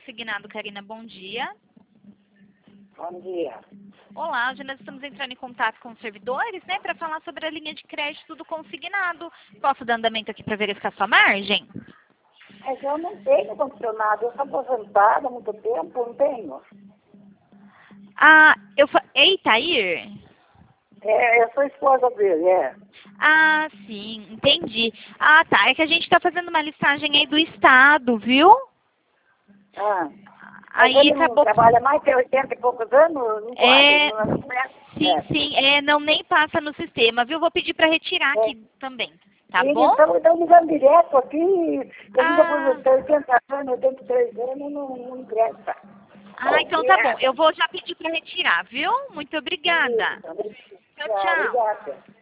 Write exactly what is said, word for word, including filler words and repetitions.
Consignado, Karina, bom dia. Bom dia. Olá, hoje nós estamos entrando em contato com os servidores, né, para falar sobre a linha de crédito do consignado. Posso dar andamento aqui para verificar sua margem? Mas eu não tenho condicionado, eu sou aposentada há muito tempo, não tenho. Ah, eu fa... É Itair? É, eu sou esposa dele, é. Ah, sim, entendi. Ah, tá, é que a gente está fazendo uma listagem aí do estado, viu? Ah, mas Aí ele não acabou... trabalha mais que oitenta e poucos anos, não É... quadra, não, não é. Sim, É. sim, é, não nem passa no sistema, viu? Vou pedir para retirar É. aqui também, tá E bom? então, estão ligando direto aqui, eu digo Ah, para você, oitenta anos, oitenta e três anos, não, não interessa. ah, então E tá bom. é, Eu vou já pedir para retirar, viu? Muito obrigada. isso, Tchau, tchau, tchau. obrigada.